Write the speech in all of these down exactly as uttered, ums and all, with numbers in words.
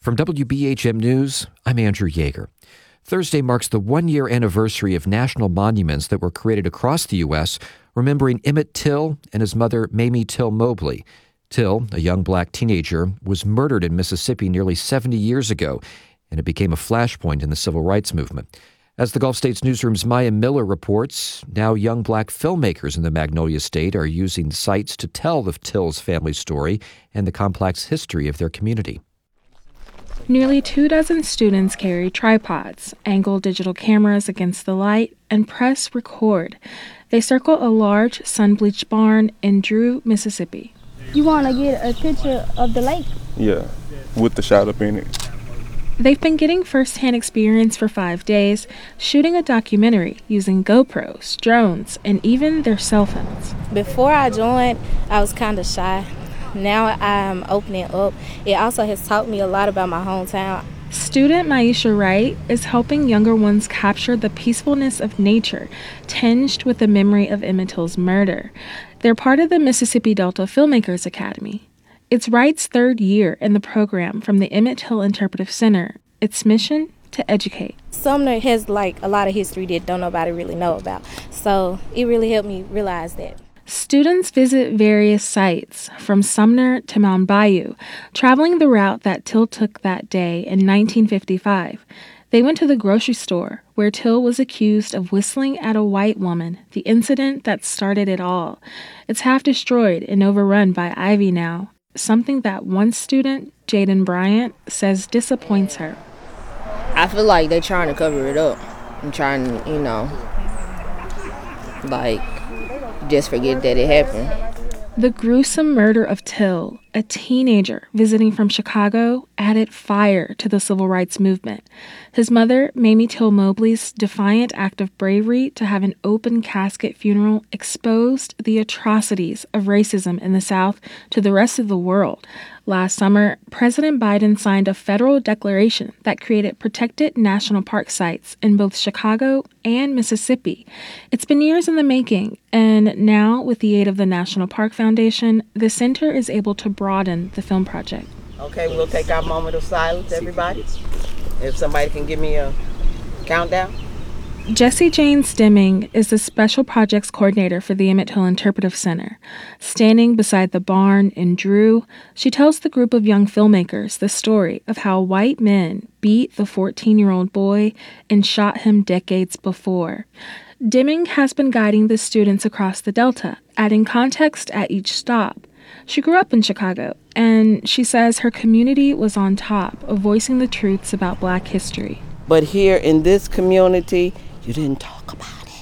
From W B H M News, I'm Andrew Yeager. Thursday marks the one-year anniversary of national monuments that were created across the U S, remembering Emmett Till and his mother, Mamie Till Mobley. Till, a young black teenager, was murdered in Mississippi nearly seventy years ago, and it became a flashpoint in the civil rights movement. As the Gulf States Newsroom's Maya Miller reports, now young black filmmakers in the Magnolia State are using sites to tell of Till's family story and the complex history of their community. Nearly two dozen students carry tripods, angle digital cameras against the light, and press record. They circle a large sun-bleached barn in Drew, Mississippi. You want to get a picture of the lake? Yeah, with the shot up in it. They've been getting first-hand experience for five days, shooting a documentary using GoPros, drones, and even their cell phones. Before I joined, I was kind of shy. Now I'm opening up. It also has taught me a lot about my hometown. Student Maisha Wright is helping younger ones capture the peacefulness of nature, tinged with the memory of Emmett Till's murder. They're part of the Mississippi Delta Filmmakers Academy. It's Wright's third year in the program from the Emmett Till Interpretive Center. Its mission? To educate. Sumner has like a lot of history that don't nobody really know about. So it really helped me realize that. Students visit various sites, from Sumner to Mound Bayou, traveling the route that Till took that day in nineteen fifty-five. They went to the grocery store, where Till was accused of whistling at a white woman, the incident that started it all. It's half destroyed and overrun by ivy now, something that one student, Jaden Bryant, says disappoints her. I feel like they're trying to cover it up and trying to, you know, like, just forget that it happened. The gruesome murder of Till, a teenager visiting from Chicago, added fire to the civil rights movement. His mother, Mamie Till Mobley's defiant act of bravery to have an open casket funeral exposed the atrocities of racism in the South to the rest of the world. Last summer, President Biden signed a federal declaration that created protected national park sites in both Chicago and Mississippi. It's been years in the making, and now, with the aid of the National Park Foundation, the center is able to broaden the film project. Okay, we'll take our moment of silence, everybody. If somebody can give me a countdown. Jessie Jane Stemming is the Special Projects Coordinator for the Emmett Till Interpretive Center. Standing beside the barn in Drew, she tells the group of young filmmakers the story of how white men beat the fourteen-year-old boy and shot him decades before. Deming has been guiding the students across the Delta, adding context at each stop. She grew up in Chicago, and she says her community was on top of voicing the truths about Black history. But here in this community, you didn't talk about it.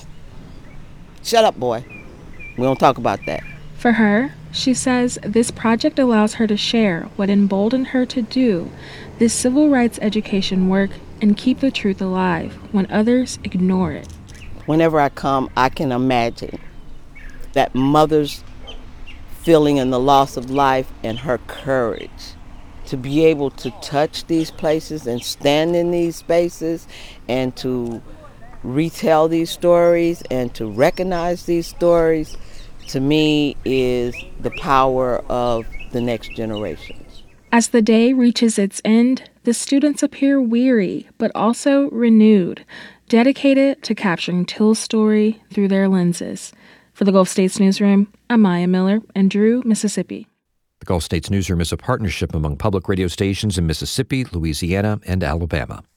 Shut up, boy. We don't talk about that. For her, she says this project allows her to share what emboldened her to do this civil rights education work and keep the truth alive when others ignore it. Whenever I come, I can imagine that mother's feeling in the loss of life and her courage to be able to touch these places and stand in these spaces and to retell these stories and to recognize these stories, to me, is the power of the next generation. As the day reaches its end, the students appear weary, but also renewed, dedicated to capturing Till's story through their lenses. For the Gulf States Newsroom, I'm Maya Miller in Drew, Mississippi. The Gulf States Newsroom is a partnership among public radio stations in Mississippi, Louisiana, and Alabama.